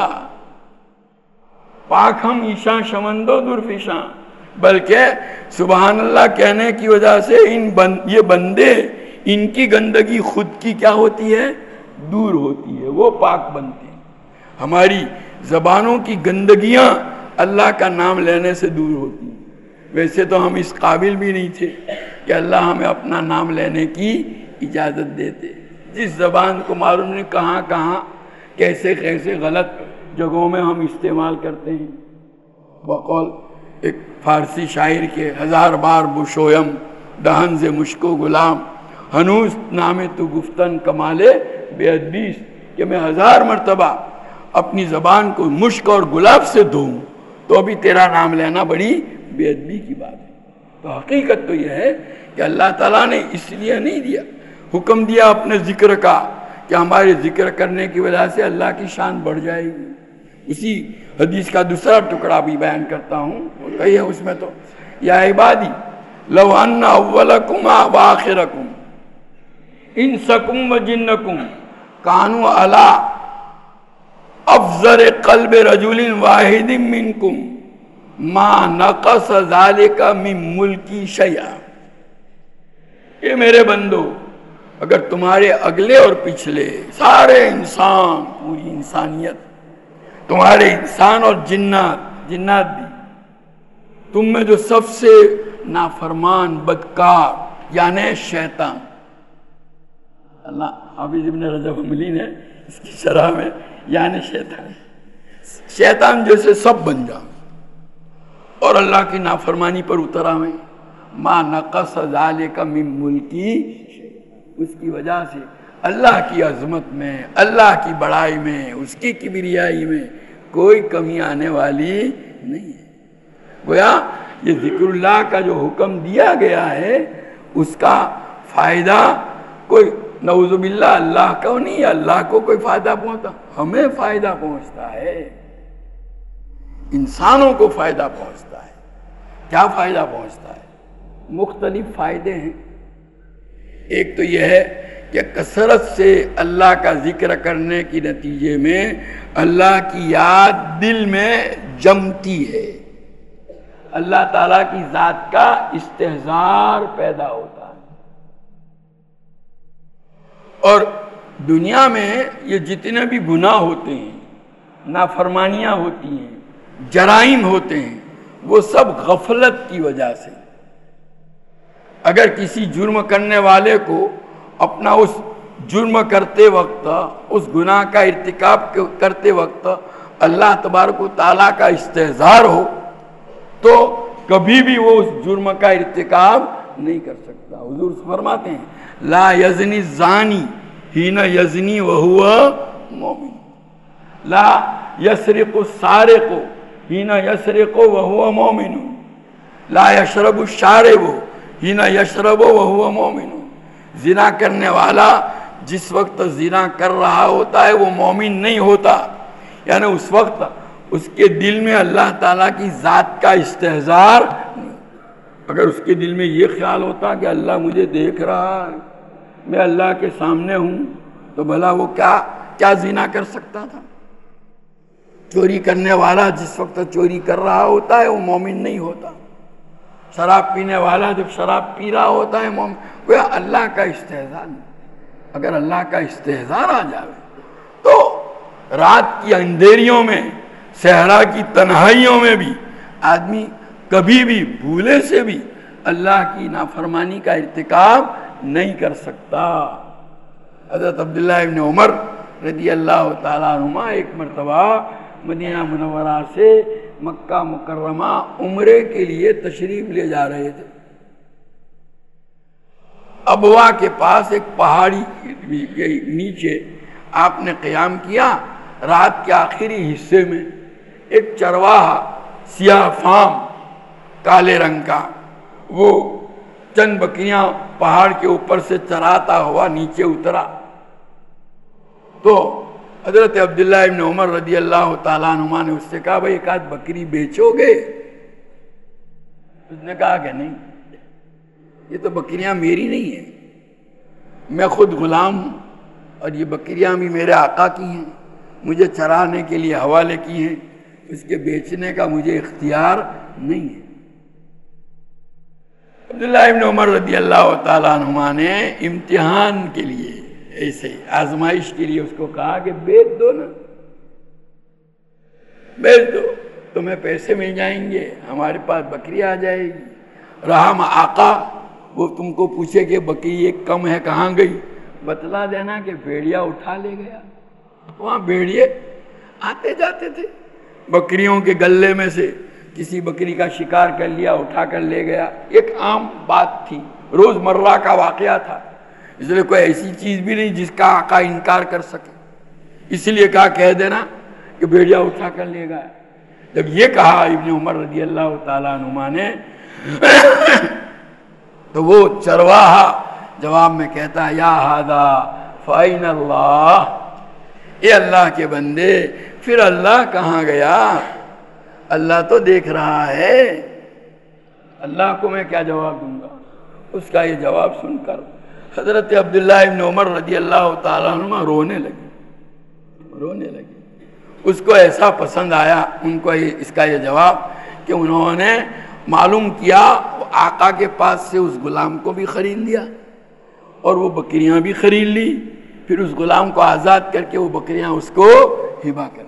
پاک ہم ایشاں شمندو درفشاں، بلکہ سبحان اللہ کہنے کی وجہ سے یہ بندے، ان کی گندگی خود کی کیا ہوتی ہے؟ دور ہوتی ہے، وہ پاک بنتے ہیں۔ ہماری زبانوں کی گندگیاں اللہ کا نام لینے سے دور ہوتی ہیں۔ ویسے تو ہم اس قابل بھی نہیں تھے کہ اللہ ہمیں اپنا نام لینے کی اجازت دیتے، جس زبان کو معلوم نہیں کہاں کہاں کیسے کیسے غلط جگہوں میں ہم استعمال کرتے ہیں۔ بقول ایک فارسی شاعر کے ہزار بار بشویم دہن سے مشکو غلام ہنوز نام تو گفتن کمالے بے ادبیس، کہ میں ہزار مرتبہ اپنی زبان کو مشک اور گلاب سے دھوؤں تو بھی تیرا نام لینا بڑی بے ادبی کی بات ہے۔ تو حقیقت تو یہ ہے کہ اللہ تعالیٰ نے اس لیے نہیں دیا، حکم دیا اپنے ذکر کا کہ ہمارے ذکر کرنے کی وجہ سے اللہ کی شان بڑھ جائے گی۔ اسی حدیث کا دوسرا ٹکڑا بھی بیان کرتا ہوں، کہی ہے اس میں تو یا عبادی لو ان اولکم وآخرکم انسکم و جنکم کانوا علی افضل قلب رجل واحد منکم ما نقص ذالک من ملکی شیئا، کہ میرے بندو اگر تمہارے اگلے اور پچھلے سارے انسان، پوری انسانیت، تمہارے انسان اور جنات بھی، تم میں جو سب سے نافرمان بدکار یعنی شیطان، اللہ حافظ ابن رجب حنبلی نے اس کی شرح میں یعنی شیطان جیسے سب بن جاؤ اور اللہ کی نافرمانی پر اترا میں، ما نقص ذالک من ملکی، اس کی وجہ سے اللہ کی عظمت میں، اللہ کی بڑائی میں، اس کی کبریائی میں کوئی کمی آنے والی نہیں ہے۔ گویا یہ ذکر اللہ کا جو حکم دیا گیا ہے اس کا فائدہ کوئی نعوذ باللہ اللہ کو نہیں، اللہ کو کوئی فائدہ پہنچتا، ہمیں فائدہ پہنچتا ہے، انسانوں کو فائدہ پہنچتا ہے۔ کیا فائدہ پہنچتا ہے؟ مختلف فائدے ہیں۔ ایک تو یہ ہے کہ کثرت سے اللہ کا ذکر کرنے کی نتیجے میں اللہ کی یاد دل میں جمتی ہے، اللہ تعالیٰ کی ذات کا استحضار پیدا ہوتا ہے۔ اور دنیا میں یہ جتنے بھی گناہ ہوتے ہیں، نافرمانیاں ہوتی ہیں، جرائم ہوتے ہیں، وہ سب غفلت کی وجہ سے۔ اگر کسی جرم کرنے والے کو اپنا اس جرم کرتے وقت، اس گناہ کا ارتکاب کرتے وقت اللہ تبارک و تعالیٰ کا استحضار ہو تو کبھی بھی وہ اس جرم کا ارتکاب نہیں کر سکتا. حضور فرماتے ہیں لا یزنی الزانی حین یزنی وہو مومن، لا یسرق السارق حین یسرق وہو مومن، لا یشرب الشارب حین یشرب وہو مومن. زنا کرنے والا جس وقت زنا کر رہا ہوتا ہے وہ مومن نہیں ہوتا، یعنی اس وقت اس کے دل میں اللہ تعالیٰ کی ذات کا استحضار نہیں. اگر اس کے دل میں یہ خیال ہوتا کہ اللہ مجھے دیکھ رہا ہے، میں اللہ کے سامنے ہوں، تو بھلا وہ کیا زنا کر سکتا تھا؟ چوری کرنے والا جس وقت چوری کر رہا ہوتا ہے وہ مومن نہیں ہوتا. شراب پینے والا جب شراب پی رہا ہوتا ہے مومن. وہ اللہ کا استحضار نہیں. اگر اللہ کا استحضار آ جائے تو رات کی اندھیریوں میں، صحرا کی تنہائیوں میں بھی آدمی کبھی بھی بھولے سے بھی اللہ کی نافرمانی کا ارتکاب نہیں کر سکتا. حضرت عبداللہ ابن عمر رضی اللہ تعالیٰ عنہما ایک مرتبہ مدینہ منورہ سے مکہ مکرمہ عمرے کے لیے تشریف لے جا رہے تھے. ابوا کے پاس ایک پہاڑی کے نیچے آپ نے قیام کیا. رات کے آخری حصے میں ایک چرواہا سیاہ فام کالے رنگ کا وہ چند بکریاں پہاڑ کے اوپر سے چراتا ہوا نیچے اترا. تو حضرت عبداللہ ابن عمر رضی اللہ تعالیٰ عنہما نے اس سے کہا بھائی ایک آدھ بکری بیچو گے؟ اس نے کہا کہ نہیں، یہ تو بکریاں میری نہیں ہیں، میں خود غلام ہوں اور یہ بکریاں بھی میرے آقا کی ہیں، مجھے چرانے کے لیے حوالے کی ہیں، اس کے بیچنے کا مجھے اختیار نہیں ہے. عبداللہ ابن عمر رضی اللہ تعالیٰ عنہما نے امتحان کے لیے، ایسے آزمائش کے لیے اس کو کہا کہ بیچ دو نا، بیچ دو، تمہیں پیسے مل جائیں گے، ہمارے پاس بکری آ جائے گی. رہا آقا وہ تم کو پوچھے کہ بکری ایک کم ہے کہاں گئی، بتلا دینا کہ بھیڑیا اٹھا لے گیا. وہاں بھیڑیے آتے جاتے تھے، بکریوں کے گلے میں سے کسی بکری کا شکار کر لیا، اٹھا کر لے گیا. ایک عام بات تھی، روز مرہ کا واقعہ تھا، اس لیے کوئی ایسی چیز بھی نہیں جس کا آقا انکار کر سکے. اس لیے کہا کہہ دینا کہ بھیڑیا اٹھا کر لے گیا. جب یہ کہا ابن عمر رضی اللہ تعالیٰ عنہما نے تو وہ چرواہا جواب میں کہتا یا ہاذا فَأَيْنَ اللَّهُ، اے اللہ کے بندے پھر اللہ کہاں گیا؟ اللہ تو دیکھ رہا ہے، اللہ کو میں کیا جواب دوں گا؟ اس کا یہ جواب سن کر حضرت عبداللہ ابن عمر رضی اللہ تعالیٰ عنہ رونے لگے. اس کو ایسا پسند آیا ان کو اس کا یہ جواب کہ انہوں نے معلوم کیا آقا کے پاس سے اس غلام کو بھی خرید لیا اور وہ بکریاں بھی خرید لی، پھر اس غلام کو آزاد کر کے وہ بکریاں اس کو ہبا کر.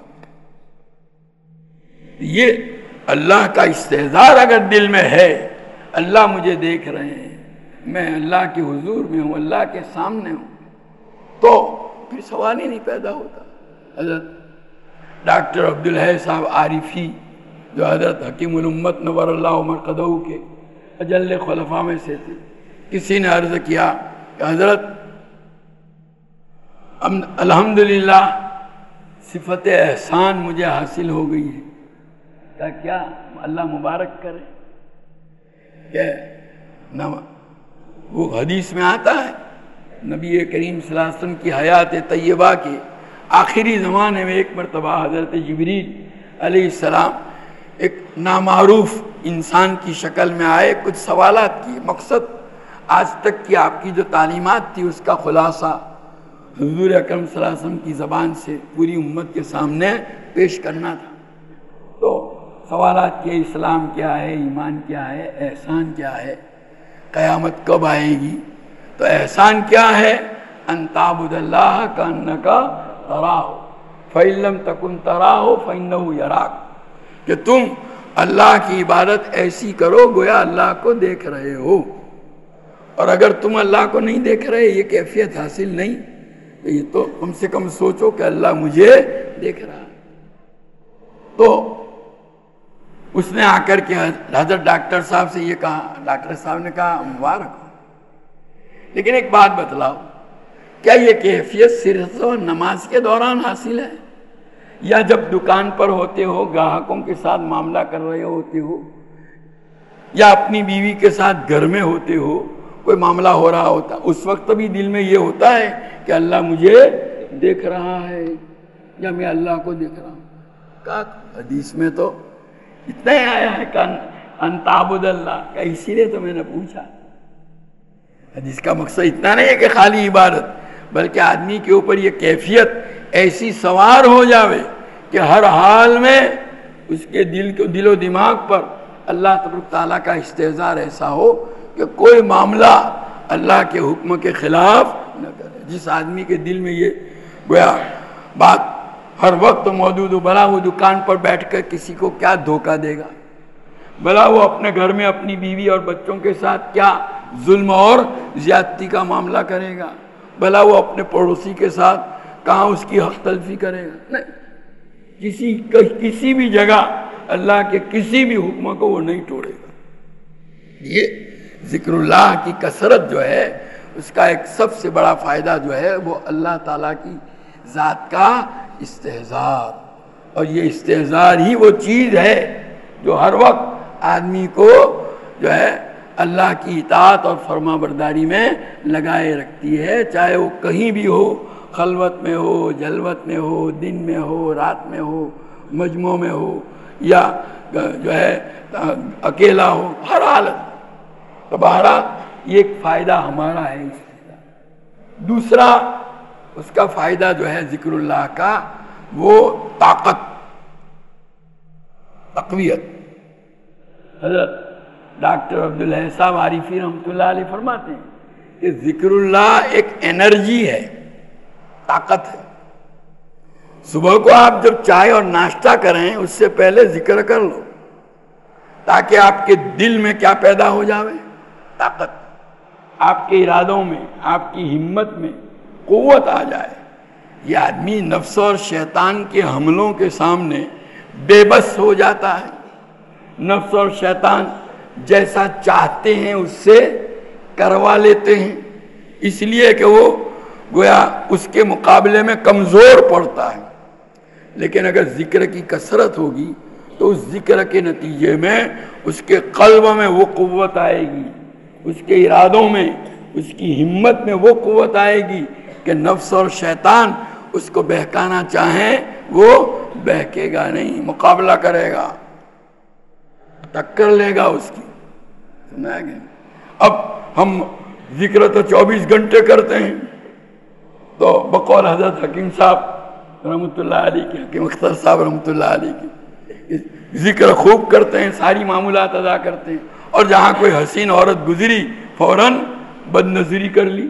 یہ اللہ کا استحضار اگر دل میں ہے، اللہ مجھے دیکھ رہے ہیں، میں اللہ کے حضور میں ہوں، اللہ کے سامنے ہوں، تو پھر سوال ہی نہیں پیدا ہوتا. حضرت ڈاکٹر عبدالحی صاحب عارفی جو حضرت حکیم الامت نور اللہ مرقدہ کے اجل خلفاء میں سے تھے، کسی نے عرض کیا کہ حضرت الحمدللہ صفت احسان مجھے حاصل ہو گئی ہے. کیا اللہ مبارک کرے کہ وہ حدیث میں آتا ہے نبی کریم صلی اللہ علیہ وسلم کی حیات طیبہ کے آخری زمانے میں ایک مرتبہ حضرت جبریل علیہ السلام ایک نامعروف انسان کی شکل میں آئے، کچھ سوالات کیے. مقصد آج تک کی آپ کی جو تعلیمات تھی اس کا خلاصہ حضور اکرم صلی اللہ علیہ وسلم کی زبان سے پوری امت کے سامنے پیش کرنا تھا. تو سوالات کے اسلام کیا ہے، ایمان کیا ہے، احسان کیا ہے، قیامت کب آئے گی؟ تو احسان کیا ہے؟ ان تعبد اللہ کانک تراہ فإن لم تکن تراہ فإنہ یراک، کہ تم اللہ کی عبادت ایسی کرو گویا اللہ کو دیکھ رہے ہو. اور اگر تم اللہ کو نہیں دیکھ رہے، یہ کیفیت حاصل نہیں، تو یہ تو کم سے کم سوچو کہ اللہ مجھے دیکھ رہا ہے. تو اس نے آ کر کے حضرت ڈاکٹر صاحب سے یہ کہا، ڈاکٹر صاحب نے کہا مبارک ہو، لیکن ایک بات بتلاؤ، کیا یہ کیفیت صرف نماز کے دوران حاصل ہے، یا جب دکان پر ہوتے ہو، گاہکوں کے ساتھ معاملہ کر رہے ہوتے ہو، یا اپنی بیوی کے ساتھ گھر میں ہوتے ہو، کوئی معاملہ ہو رہا ہوتا، اس وقت بھی دل میں یہ ہوتا ہے کہ اللہ مجھے دیکھ رہا ہے یا میں اللہ کو دیکھ رہا ہوں؟ کہا حدیث میں تو اتنا ہی آیا ہے کہ ان تعبد اللہ کا، اسی لیے تو میں نے پوچھا۔ حدیث کا مقصد اتنا نہیں ہے کہ خالی عبادت، بلکہ آدمی کے اوپر یہ کیفیت ایسی سوار ہو جاوے کہ ہر حال میں اس کے دل و دماغ پر اللہ تبارک تعالیٰ کا استحضار ایسا ہو کہ کوئی معاملہ اللہ کے حکم کے خلاف نہ کرے۔ جس آدمی کے دل میں یہ گویا بات ہر وقت موجود ہو، بھلا وہ دکان پر بیٹھ کر کسی کو کیا دھوکہ دے گا، بھلا وہ اپنے گھر میں اپنی بیوی اور بچوں کے ساتھ کیا ظلم اور زیادتی کا معاملہ کرے گا، بھلا وہ اپنے پڑوسی کے ساتھ کہاں اس کی حق تلفی کرے گا؟ نہیں، کسی بھی جگہ اللہ کے کسی بھی حکم کو وہ نہیں توڑے گا۔ یہ ذکر اللہ کی کثرت جو ہے، اس کا ایک سب سے بڑا فائدہ جو ہے وہ اللہ تعالیٰ کی ذات کا استحضار، اور یہ استحضار ہی وہ چیز ہے جو ہر وقت آدمی کو جو ہے اللہ کی اطاعت اور فرما برداری میں لگائے رکھتی ہے، چاہے وہ کہیں بھی ہو، خلوت میں ہو، جلوت میں ہو، دن میں ہو، رات میں ہو، مجمع میں ہو، یا جو ہے اکیلا ہو، ہر حالت۔ تو بہرحال یہ ایک فائدہ ہمارا ہے اس کا۔ دوسرا اس کا فائدہ جو ہے ذکر اللہ کا، وہ طاقت، تقویت۔ حضرت ڈاکٹر عبداللہ صاحب عارفی رحمۃ اللہ علیہ فرماتے ہیں کہ ذکر اللہ ایک انرجی ہے، طاقت ہے۔ صبح کو آپ جب چائے اور ناشتہ کریں اس سے پہلے ذکر کر لو، تاکہ آپ کے دل میں کیا پیدا ہو جاوے؟ طاقت۔ آپ کے ارادوں میں، آپ کی ہمت میں قوت آ جائے۔ یہ آدمی نفس اور شیطان کے حملوں کے سامنے بے بس ہو جاتا ہے۔ نفس اور شیطان جیسا چاہتے ہیں اس سے کروا لیتے ہیں، اس لیے کہ وہ گویا اس کے مقابلے میں کمزور پڑتا ہے۔ لیکن اگر ذکر کی کثرت ہوگی تو اس ذکر کے نتیجے میں اس کے قلب میں وہ قوت آئے گی، اس کے ارادوں میں، اس کی ہمت میں وہ قوت آئے گی کہ نفس اور شیطان اس کو بہکانا چاہیں وہ بہکے گا نہیں، مقابلہ کرے گا، ٹکر لے گا اس کی۔ سنا گیا؟ اب ہم ذکر تو 24 گھنٹے کرتے ہیں، تو بقول حضرت حکیم صاحب رحمۃ اللہ علیہ کے، حکیم اختر صاحب رحمۃ اللہ علیہ کے، ذکر خوب کرتے ہیں، ساری معمولات ادا کرتے ہیں، اور جہاں کوئی حسین عورت گزری فوراً بد نظری کر لی،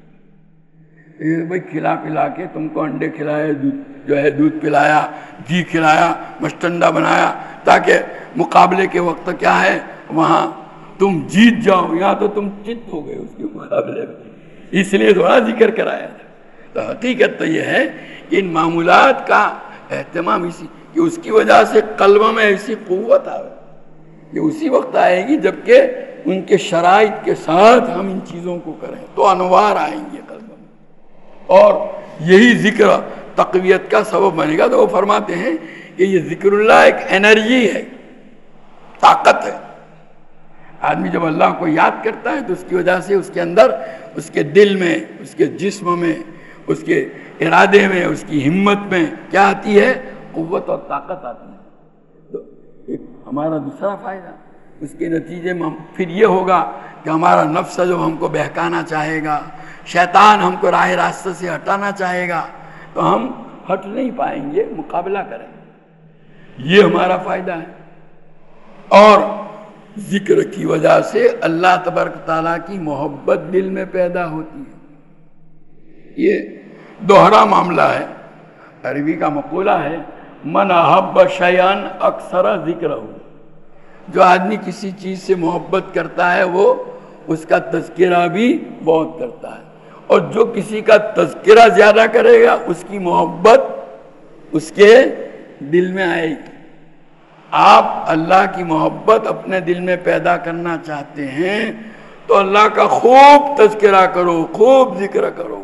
بھائی کھلا پلا کے تم کو انڈے کھلائے، دودھ پلایا، گھی کھلایا، مشٹنڈا بنایا، تاکہ مقابلے کے وقت کیا ہے وہاں تم جیت جاؤ، یہاں تو تم چت ہو گئے اس کے مقابلے میں، اس لیے تھوڑا ذکر کرایا تھا۔ تو حقیقت تو یہ ہے کہ ان معمولات کا اہتمام اسی کہ اس کی وجہ سے قلب میں ایسی قوت آئے، یہ اسی وقت آئے گی جبکہ ان کے شرائط کے ساتھ ہم ان چیزوں کو کریں تو انوار آئیں گے قلب میں، اور یہی ذکر تقویت کا سبب بنے گا۔ تو وہ فرماتے ہیں کہ یہ ذکر اللہ ایک انرجی ہے، طاقت ہے۔ آدمی جب اللہ کو یاد کرتا ہے تو اس کی وجہ سے اس کے اندر، اس کے دل میں، اس کے جسم میں، اس کے ارادے میں، اس کی ہمت میں کیا آتی ہے؟ قوت اور طاقت آتی ہے۔ تو ایک ہمارا دوسرا فائدہ اس کے نتیجے میں پھر یہ ہوگا کہ ہمارا نفس جو ہم کو بہکانا چاہے گا، شیطان ہم کو راہ راستہ سے ہٹانا چاہے گا، تو ہم ہٹ نہیں پائیں گے، مقابلہ کریں گے۔ یہ ہمارا فائدہ ہے۔ اور ذکر کی وجہ سے اللہ تبارک تعالیٰ کی محبت دل میں پیدا ہوتی ہے۔ یہ دوہرا معاملہ ہے۔ عربی کا مقولہ ہے من احب شیئا اکثر ذکرہ، جو آدمی کسی چیز سے محبت کرتا ہے وہ اس کا تذکرہ بھی بہت کرتا ہے، اور جو کسی کا تذکرہ زیادہ کرے گا اس کی محبت اس کے دل میں آئے گی۔ آپ اللہ کی محبت اپنے دل میں پیدا کرنا چاہتے ہیں تو اللہ کا خوب تذکرہ کرو، خوب ذکر کرو،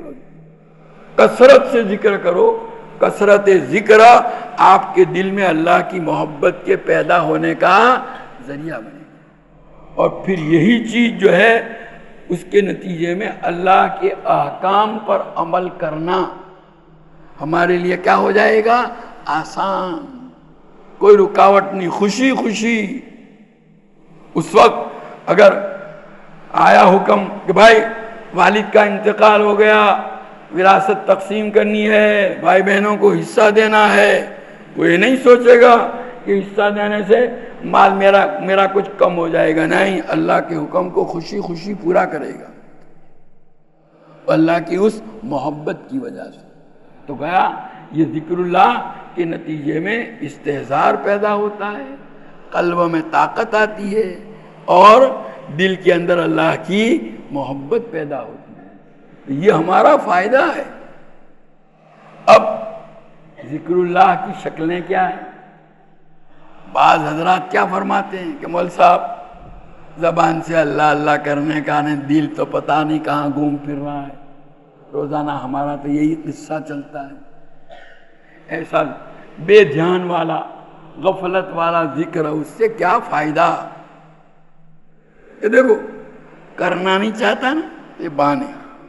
کثرت سے ذکر کرو. کثرت ذکر آپ کے دل میں اللہ کی محبت کے پیدا ہونے کا ذریعہ بنے گا. اور پھر یہی چیز جو ہے اس کے نتیجے میں اللہ کے احکام پر عمل کرنا ہمارے لیے کیا ہو جائے گا؟ آسان. کوئی رکاوٹ نہیں، خوشی خوشی. اس وقت اگر آیا حکم کہ بھائی والد کا انتقال ہو گیا، وراثت تقسیم کرنی ہے، بھائی بہنوں کو حصہ دینا ہے، وہ یہ نہیں سوچے گا کہ حصہ دینے سے مال میرا کچھ کم ہو جائے گا. نہیں، اللہ کے حکم کو خوشی خوشی پورا کرے گا اللہ کی اس محبت کی وجہ سے. تو گیا یہ ذکر اللہ کے نتیجے میں استحضار پیدا ہوتا ہے، قلب میں طاقت آتی ہے اور دل کے اندر اللہ کی محبت پیدا ہوتی ہے. یہ ہمارا فائدہ ہے. اب ذکر اللہ کی شکلیں کیا ہیں؟ بعض حضرات کیا فرماتے ہیں کہ مول صاحب زبان سے اللہ اللہ کرنے کا نہیں، دل تو پتہ نہیں کہاں گھوم پھر رہا ہے. روزانہ ہمارا تو یہی قصہ چلتا ہے. ایسا بے دھیان والا، غفلت والا ذکر، اس سے کیا فائدہ؟ یہ دیکھو، کرنا نہیں چاہتا نا، یہ بہانے.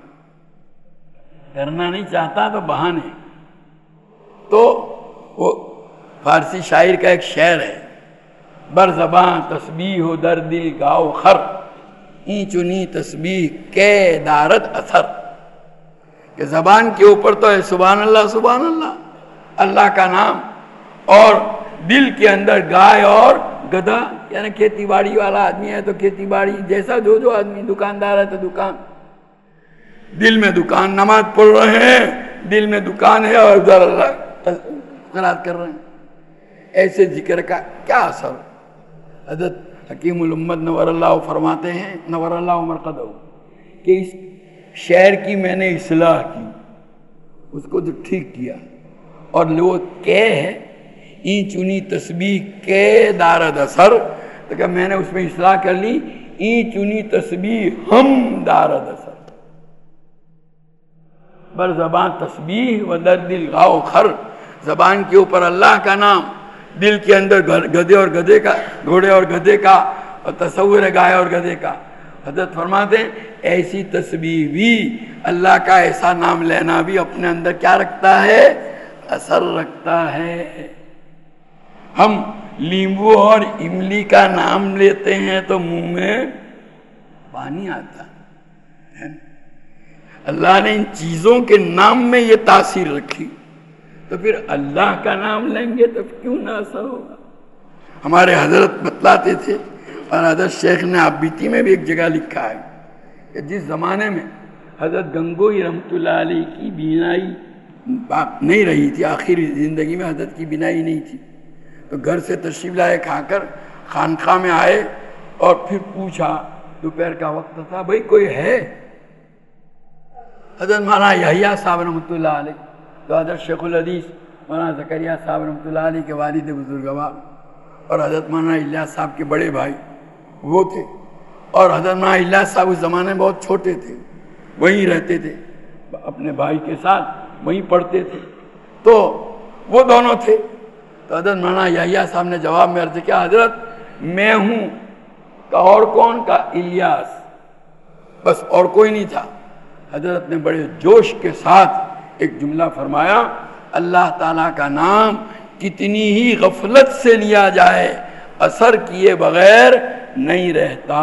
کرنا نہیں چاہتا تو بہانے. تو وہ فارسی شاعر کا ایک شعر ہے، بر زباں تسبیح ہو در دل گاؤ خر، این چنی تسبیح کے دارت اثر. کہ زبان کے اوپر تو ہے سبحان اللہ سبحان اللہ، اللہ کا نام، اور دل کے اندر گائے اور گدھا، یعنی کھیتی باڑی والا آدمی ہے تو کھیتی باڑی جیسا، جو آدمی دکاندار ہے تو دکان، دل میں دکان، نماز پڑھ رہے ہیں دل میں دکان ہے اور ادھر اللہ قرات کر رہے ہیں. ایسے ذکر کا کیا اثر؟ حضرت حکیم الامت نور اللہ فرماتے ہیں، نور اللہ مرقدہ، کہ اس شعر کی میں نے اصلاح کی، اس کو جو ٹھیک کیا، اور وہ کہ ہے این چنی تسبیح کے دارد اثر، تو کہ میں نے اس میں اصلاح کر لی، این چنی تسبیح ہم دارد اثر. بر زبان تسبیح و در دل غاؤ خر، زبان کے اوپر اللہ کا نام، دل کے اندر گدھے اور گدھے کا، گھوڑے اور گدھے کا، اور تصور ہے گائے اور گدھے کا. حضرت فرماتے ہیں ایسی تسبیح بھی، اللہ کا ایسا نام لینا بھی اپنے اندر کیا رکھتا ہے؟ اثر رکھتا ہے. ہم لیمبو اور املی کا نام لیتے ہیں تو منہ میں پانی آتا ہے. اللہ نے ان چیزوں کے نام میں یہ تاثیر رکھی، تو پھر اللہ کا نام لیں گے تو کیوں نہ اثر ہوگا؟ ہمارے حضرت بتلاتے تھے، اور حضرت شیخ نے آبیتی میں بھی ایک جگہ لکھا ہے کہ جس زمانے میں حضرت گنگوئی رحمۃ اللہ علیہ کی بینائی نہیں رہی تھی، آخری زندگی میں حضرت کی بینائی نہیں تھی، تو گھر سے تشریف لائے کھا کر خانقاہ میں آئے اور پھر پوچھا، دوپہر کا وقت تھا، بھائی کوئی ہے؟ حضرت مولانا یحییٰ صاحب رحمۃ اللہ علیہ، تو حضرت شیخ الحدیث مولانا زکریہ صاحب رحمۃ اللہ علیہ کے والد بزرگوار، اور حضرت مولانا الیاس صاحب کے بڑے بھائی وہ تھے، اور حضرت مولانا الیاس صاحب اس زمانے میں بہت چھوٹے تھے، وہیں رہتے تھے اپنے بھائی کے ساتھ، وہیں پڑھتے تھے، تو وہ دونوں تھے. تو حضرت مولانا یحییٰ صاحب نے جواب میں عرض کیا، حضرت میں ہوں، کا اور کون؟ کا الیاس، بس اور کوئی نہیں تھا. حضرت نے بڑے جوش کے ساتھ ایک جملہ فرمایا، اللہ تعالیٰ کا نام کتنی ہی غفلت سے لیا جائے اثر کیے بغیر نہیں رہتا.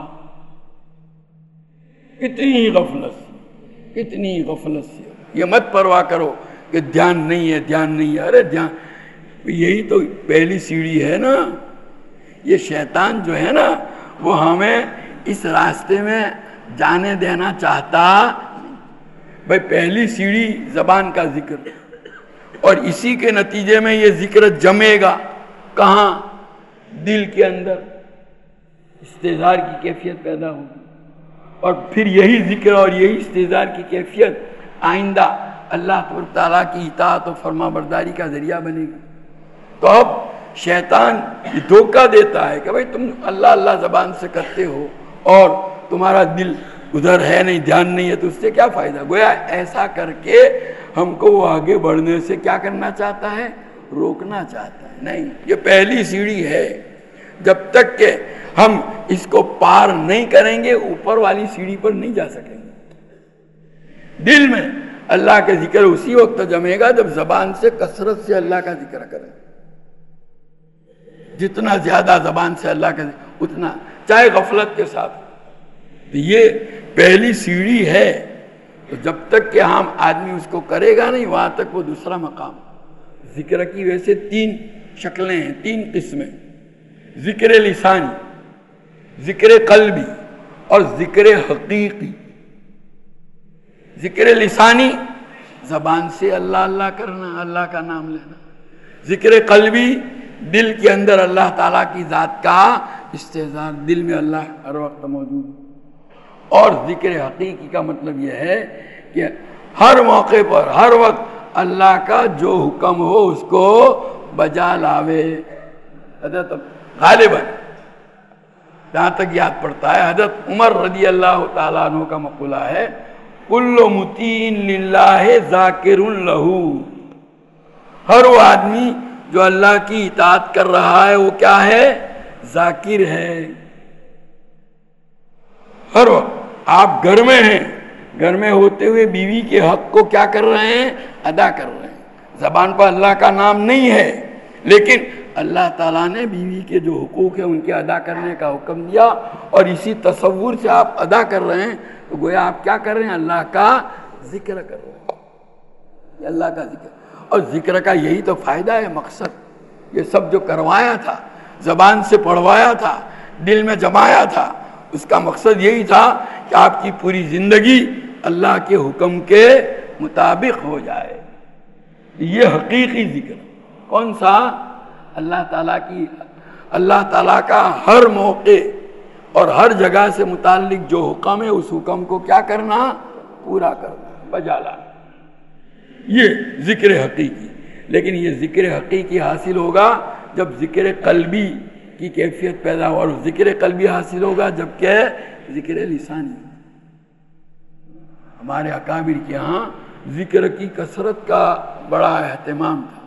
کتنی غفلت سے، کتنی غفلت سے. یہ مت پرواہ کرو کہ دھیان نہیں ہے، دھیان نہیں ہے. ارے دھیان، یہی تو پہلی سیڑھی ہے نا. یہ شیطان جو ہے نا وہ ہمیں اس راستے میں جانے دینا چاہتا. بھائی پہلی سیڑھی زبان کا ذکر، اور اسی کے نتیجے میں یہ ذکر جمے گا کہاں؟ دل کے اندر استحضار کی کیفیت پیدا ہوگی، اور پھر یہی ذکر اور یہی استحضار کی کیفیت آئندہ اللہ تعالیٰ کی اطاعت و فرما برداری کا ذریعہ بنے گی. تو اب شیطان یہ دھوکہ دیتا ہے کہ بھائی تم اللہ اللہ زبان سے کرتے ہو اور تمہارا دل ادھر ہے نہیں، دھیان نہیں ہے، تو اس سے کیا فائدہ؟ گویا ایسا کر کے ہم کو وہ آگے بڑھنے سے کیا کرنا چاہتا ہے؟ روکنا چاہتا ہے۔ نہیں، یہ پہلی سیڑھی ہے، جب تک کہ ہم اس کو پار نہیں کریں گے اوپر والی سیڑھی پر نہیں جا سکیں گے۔ دل میں اللہ کا ذکر اسی وقت جمے گا جب زبان سے کثرت سے اللہ کا ذکر کریں، جتنا زیادہ زبان سے اللہ کا ذکر اتنا، چاہے غفلت کے ساتھ۔ تو یہ پہلی سیڑھی ہے، تو جب تک کہ ہم آدمی اس کو کرے گا نہیں وہاں تک وہ دوسرا مقام۔ ذکر کی ویسے 3 شکلیں ہیں، 3 قسمیں: ذکر لسانی، ذکر قلبی اور ذکر حقیقی۔ ذکر لسانی زبان سے اللہ اللہ کرنا، اللہ کا نام لینا۔ ذکر قلبی دل کے اندر اللہ تعالیٰ کی ذات کا استحضار، دل میں اللہ ہر وقت موجود ہے۔ اور ذکر حقیقی کا مطلب یہ ہے کہ ہر موقع پر ہر وقت اللہ کا جو حکم ہو اس کو بجا لاوے۔ حضرت غالباً جہاں تک یاد پڑتا ہے حضرت عمر رضی اللہ تعالیٰ عنہ کا مقولہ ہے، کل مطیع للہ ذاکر لہ۔ ہر وہ آدمی جو اللہ کی اطاعت کر رہا ہے وہ کیا ہے؟ ذاکر ہے۔ ہر وقت آپ گھر میں ہیں، گھر میں ہوتے ہوئے بیوی کے حق کو کیا کر رہے ہیں؟ ادا کر رہے ہیں۔ زبان پر اللہ کا نام نہیں ہے، لیکن اللہ تعالیٰ نے بیوی کے جو حقوق ہیں ان کے ادا کرنے کا حکم دیا، اور اسی تصور سے آپ ادا کر رہے ہیں، تو گویا آپ کیا کر رہے ہیں؟ اللہ کا ذکر کر رہے ہیں۔ اللہ کا ذکر، اور ذکر کا یہی تو فائدہ ہے، مقصد۔ یہ سب جو کروایا تھا، زبان سے پڑھوایا تھا، دل میں جمایا تھا، اس کا مقصد یہی تھا کہ آپ کی پوری زندگی اللہ کے حکم کے مطابق ہو جائے۔ یہ حقیقی ذکر کون سا؟ اللہ تعالیٰ کا ہر موقع اور ہر جگہ سے متعلق جو حکم ہے اس حکم کو کیا کرنا؟ پورا کرنا، بجا لانا۔ یہ ذکر حقیقی۔ لیکن یہ ذکر حقیقی حاصل ہوگا جب ذکر قلبی کی کیفیت پیدا ہو، اور ذکر قلبی حاصل ہوگا جبکہ ذکر لسانی۔ ہمارے اکابر کے ہاں ذکر کی کثرت کا بڑا اہتمام تھا۔